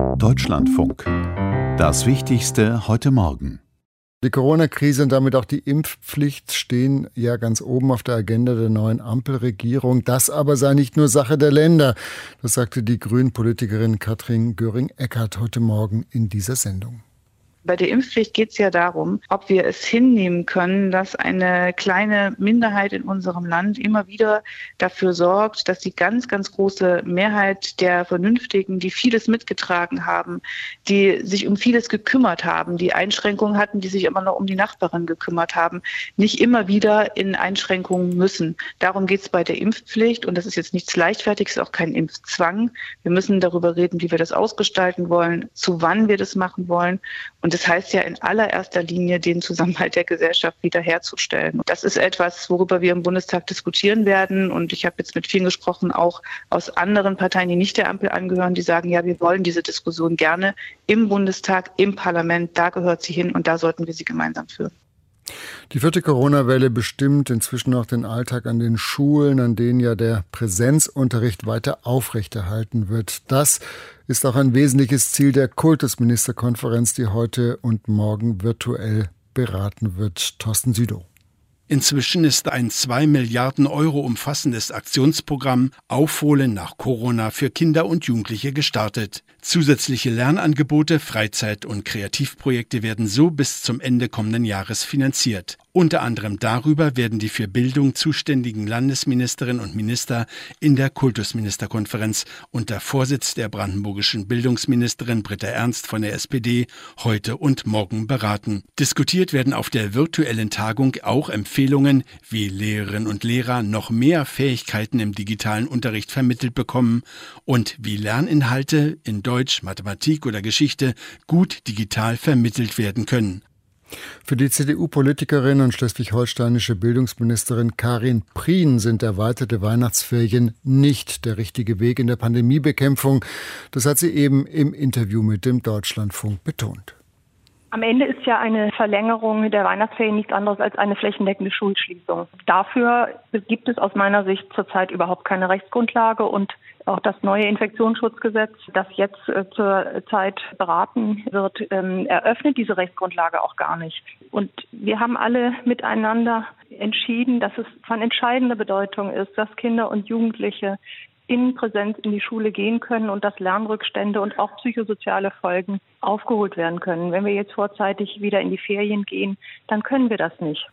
Deutschlandfunk. Das Wichtigste heute Morgen. Die Corona-Krise und damit auch die Impfpflicht stehen ja ganz oben auf der Agenda der neuen Ampelregierung. Das aber sei nicht nur Sache der Länder. Das sagte die Grünen-Politikerin Katrin Göring-Eckardt heute Morgen in dieser Sendung. Bei der Impfpflicht geht es ja darum, ob wir es hinnehmen können, dass eine kleine Minderheit in unserem Land immer wieder dafür sorgt, dass die ganz, ganz große Mehrheit der Vernünftigen, die vieles mitgetragen haben, die sich um vieles gekümmert haben, die Einschränkungen hatten, die sich immer noch um die Nachbarin gekümmert haben, nicht immer wieder in Einschränkungen müssen. Darum geht es bei der Impfpflicht und das ist jetzt nichts Leichtfertiges, auch kein Impfzwang. Wir müssen darüber reden, wie wir das ausgestalten wollen, zu wann wir das machen wollen. Und das heißt ja in allererster Linie, den Zusammenhalt der Gesellschaft wiederherzustellen. Das ist etwas, worüber wir im Bundestag diskutieren werden. Und ich habe jetzt mit vielen gesprochen, auch aus anderen Parteien, die nicht der Ampel angehören, die sagen, ja, wir wollen diese Diskussion gerne im Bundestag, im Parlament. Da gehört sie hin und da sollten wir sie gemeinsam führen. Die 4. Corona-Welle bestimmt inzwischen auch den Alltag an den Schulen, an denen ja der Präsenzunterricht weiter aufrechterhalten wird. Das ist auch ein wesentliches Ziel der Kultusministerkonferenz, die heute und morgen virtuell beraten wird. Thorsten Südow. Inzwischen ist ein 2 Milliarden Euro umfassendes Aktionsprogramm Aufholen nach Corona für Kinder und Jugendliche gestartet. Zusätzliche Lernangebote, Freizeit- und Kreativprojekte werden so bis zum Ende kommenden Jahres finanziert. Unter anderem darüber werden die für Bildung zuständigen Landesministerinnen und Minister in der Kultusministerkonferenz unter Vorsitz der brandenburgischen Bildungsministerin Britta Ernst von der SPD heute und morgen beraten. Diskutiert werden auf der virtuellen Tagung auch Empfehlungen, wie Lehrerinnen und Lehrer noch mehr Fähigkeiten im digitalen Unterricht vermittelt bekommen und wie Lerninhalte in Deutsch, Mathematik oder Geschichte gut digital vermittelt werden können. Für die CDU-Politikerin und schleswig-holsteinische Bildungsministerin Karin Prien sind erweiterte Weihnachtsferien nicht der richtige Weg in der Pandemiebekämpfung. Das hat sie eben im Interview mit dem Deutschlandfunk betont. Am Ende ist ja eine Verlängerung der Weihnachtsferien nichts anderes als eine flächendeckende Schulschließung. Dafür gibt es aus meiner Sicht zurzeit überhaupt keine Rechtsgrundlage und auch das neue Infektionsschutzgesetz, das jetzt zur Zeit beraten wird, eröffnet diese Rechtsgrundlage auch gar nicht. Und wir haben alle miteinander entschieden, dass es von entscheidender Bedeutung ist, dass Kinder und Jugendliche in Präsenz in die Schule gehen können und dass Lernrückstände und auch psychosoziale Folgen aufgeholt werden können. Wenn wir jetzt vorzeitig wieder in die Ferien gehen, dann können wir das nicht.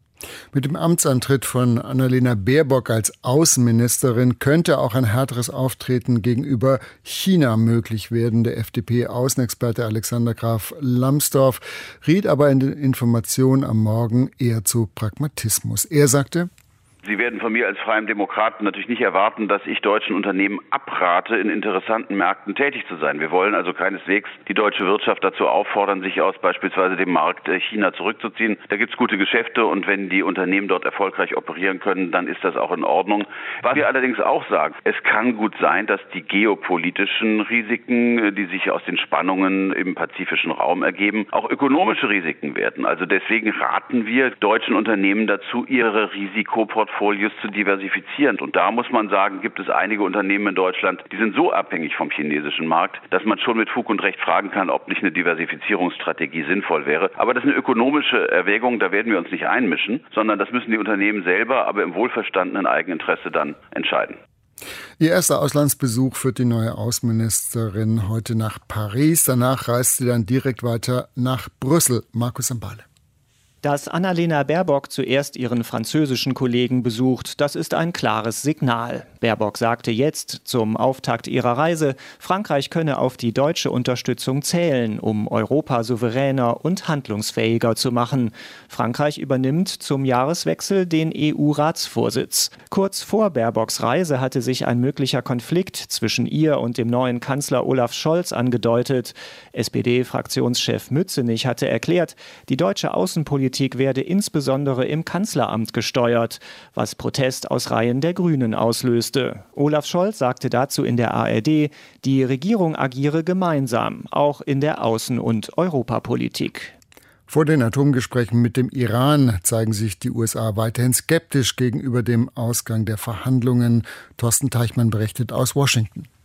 Mit dem Amtsantritt von Annalena Baerbock als Außenministerin könnte auch ein härteres Auftreten gegenüber China möglich werden. Der FDP-Außenexperte Alexander Graf Lambsdorff riet aber in den Informationen am Morgen eher zu Pragmatismus. Er sagte: Sie werden von mir als freiem Demokraten natürlich nicht erwarten, dass ich deutschen Unternehmen abrate, in interessanten Märkten tätig zu sein. Wir wollen also keineswegs die deutsche Wirtschaft dazu auffordern, sich aus beispielsweise dem Markt China zurückzuziehen. Da gibt es gute Geschäfte und wenn die Unternehmen dort erfolgreich operieren können, dann ist das auch in Ordnung. Was wir allerdings auch sagen, es kann gut sein, dass die geopolitischen Risiken, die sich aus den Spannungen im pazifischen Raum ergeben, auch ökonomische Risiken werden. Also deswegen raten wir deutschen Unternehmen dazu, ihre Risikoportfolios zu diversifizieren. Und da muss man sagen, gibt es einige Unternehmen in Deutschland, die sind so abhängig vom chinesischen Markt, dass man schon mit Fug und Recht fragen kann, ob nicht eine Diversifizierungsstrategie sinnvoll wäre. Aber das ist eine ökonomische Erwägung, da werden wir uns nicht einmischen, sondern das müssen die Unternehmen selber, aber im wohlverstandenen Eigeninteresse dann entscheiden. Ihr erster Auslandsbesuch führt die neue Außenministerin heute nach Paris. Danach reist sie dann direkt weiter nach Brüssel. Markus Sambale. Dass Annalena Baerbock zuerst ihren französischen Kollegen besucht, das ist ein klares Signal. Baerbock sagte jetzt zum Auftakt ihrer Reise, Frankreich könne auf die deutsche Unterstützung zählen, um Europa souveräner und handlungsfähiger zu machen. Frankreich übernimmt zum Jahreswechsel den EU-Ratsvorsitz. Kurz vor Baerbocks Reise hatte sich ein möglicher Konflikt zwischen ihr und dem neuen Kanzler Olaf Scholz angedeutet. SPD-Fraktionschef Mützenich hatte erklärt, die deutsche Außenpolitik werde insbesondere im Kanzleramt gesteuert, was Protest aus Reihen der Grünen auslöste. Olaf Scholz sagte dazu in der ARD, die Regierung agiere gemeinsam, auch in der Außen- und Europapolitik. Vor den Atomgesprächen mit dem Iran zeigen sich die USA weiterhin skeptisch gegenüber dem Ausgang der Verhandlungen. Thorsten Teichmann berichtet aus Washington.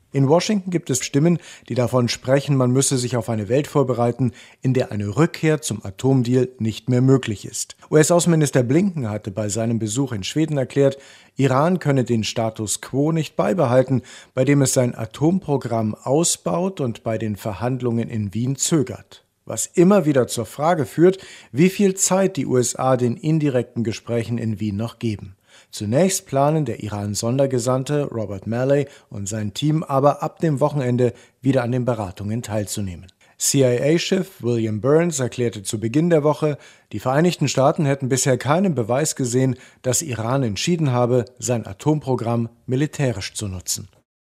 In Washington gibt es Stimmen, die davon sprechen, man müsse sich auf eine Welt vorbereiten, in der eine Rückkehr zum Atomdeal nicht mehr möglich ist. US-Außenminister Blinken hatte bei seinem Besuch in Schweden erklärt, Iran könne den Status quo nicht beibehalten, bei dem es sein Atomprogramm ausbaut und bei den Verhandlungen in Wien zögert. Was immer wieder zur Frage führt, wie viel Zeit die USA den indirekten Gesprächen in Wien noch geben. Zunächst planen der Iran-Sondergesandte Robert Malley und sein Team aber ab dem Wochenende wieder an den Beratungen teilzunehmen. CIA-Chef William Burns erklärte zu Beginn der Woche, die Vereinigten Staaten hätten bisher keinen Beweis gesehen, dass Iran entschieden habe, sein Atomprogramm militärisch zu nutzen.